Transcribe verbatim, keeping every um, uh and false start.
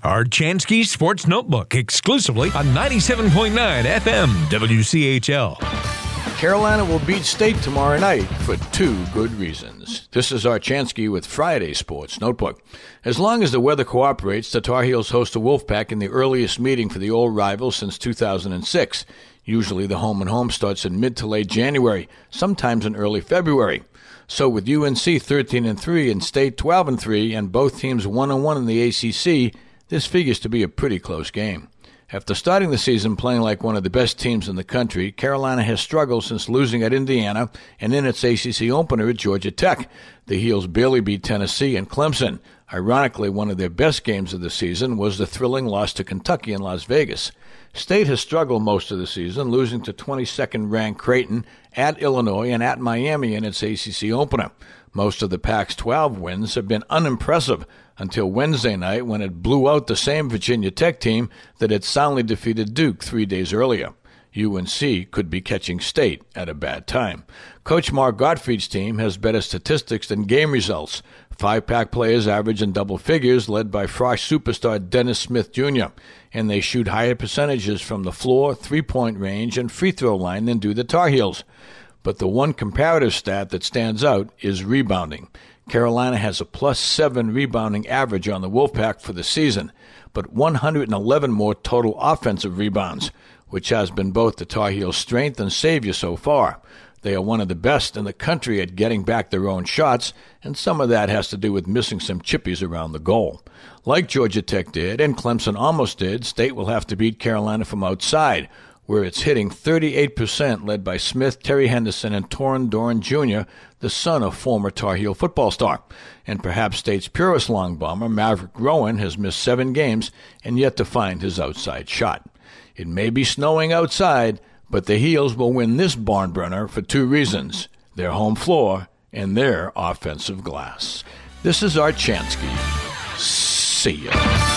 Archansky Sports Notebook, exclusively on ninety-seven point nine F M W C H L. Carolina will beat State tomorrow night for two good reasons. This is Archansky with Friday Sports Notebook. As long as the weather cooperates, the Tar Heels host a Wolfpack in the earliest meeting for the old rival since two thousand six. Usually the home and home starts in mid to late January, sometimes in early February. So with U N C thirteen and three and State twelve and three and both teams one and one in the A C C, this figures to be a pretty close game. After starting the season playing like one of the best teams in the country, Carolina has struggled since losing at Indiana and in its A C C opener at Georgia Tech. The Heels barely beat Tennessee and Clemson. Ironically, one of their best games of the season was the thrilling loss to Kentucky in Las Vegas. State has struggled most of the season, losing to twenty-second ranked Creighton, at Illinois, and at Miami in its A C C opener. Most of the Pac twelve wins have been unimpressive until Wednesday night when it blew out the same Virginia Tech team that had soundly defeated Duke three days earlier. U N C could be catching State at a bad time. Coach Mark Gottfried's team has better statistics than game results. Five-pack players average in double figures, led by Frosh superstar Dennis Smith Junior, and they shoot higher percentages from the floor, three-point range, and free throw line than do the Tar Heels. But the one comparative stat that stands out is rebounding. Carolina has a plus seven rebounding average on the Wolfpack for the season, but one hundred eleven more total offensive rebounds, which has been both the Tar Heels' strength and savior so far. They are one of the best in the country at getting back their own shots, and some of that has to do with missing some chippies around the goal. Like Georgia Tech did, and Clemson almost did, State will have to beat Carolina from outside, where it's hitting thirty-eight percent, led by Smith, Terry Henderson, and Torin Doran Junior, the son of former Tar Heel football star. And perhaps State's purest long bomber, Maverick Rowan, has missed seven games and yet to find his outside shot. It may be snowing outside, but the Heels will win this barn burner for two reasons: their home floor and their offensive glass. This is Archansky. See ya.